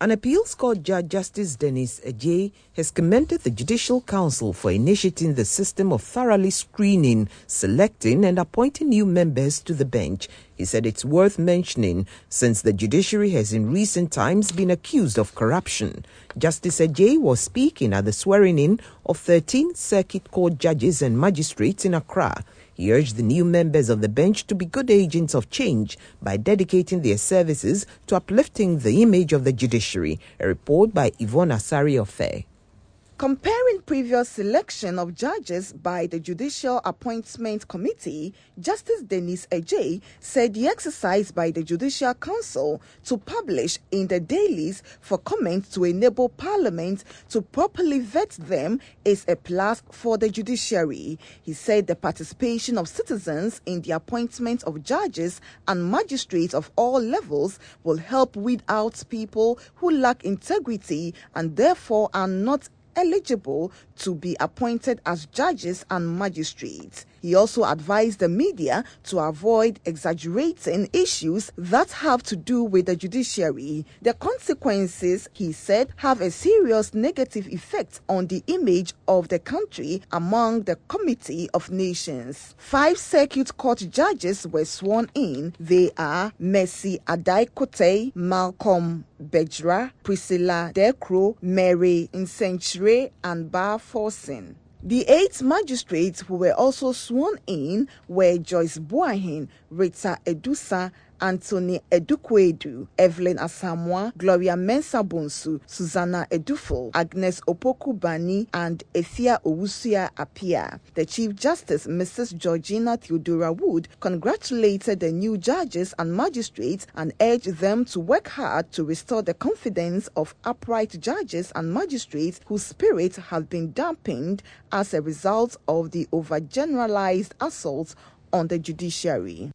An appeals court judge, Justice Dennis Ejay, has commended the Judicial Council for initiating the system of thoroughly screening, selecting and appointing new members to the bench. He said it's worth mentioning since the judiciary has in recent times been accused of corruption. Justice Ejay was speaking at the swearing-in of 13 Circuit Court judges and magistrates in Accra. He urged the new members of the bench to be good agents of change by dedicating their services to uplifting the image of the judiciary. A report by Yvonne Asari-Ofe. Comparing previous selection of judges by the Judicial Appointment Committee, Justice Dennis Ejay said the exercise by the Judicial Council to publish in the dailies for comment to enable Parliament to properly vet them is a plus for the judiciary. He said the participation of citizens in the appointment of judges and magistrates of all levels will help weed out people who lack integrity and therefore are not eligible to be appointed as judges and magistrates. He also advised the media to avoid exaggerating issues that have to do with the judiciary. The consequences, he said, have a serious negative effect on the image of the country among the Committee of Nations. 5 Circuit Court judges were sworn in. They are Mercy Adai-Kote, Malcolm Bejra, Priscilla Dekro, Mary Nsenchire, and Bar Forsen. The 8 magistrates who were also sworn in were Joyce Boahin, Rita Edusa, Anthony Edukwedu, Evelyn Asamoah, Gloria Mensah-Bonsu, Susanna Edufo, Agnes Opoku Bani, and Ethia Owusia Apia. The Chief Justice, Mrs. Georgina Theodora Wood, congratulated the new judges and magistrates and urged them to work hard to restore the confidence of upright judges and magistrates whose spirit had been dampened as a result of the overgeneralized assaults on the judiciary.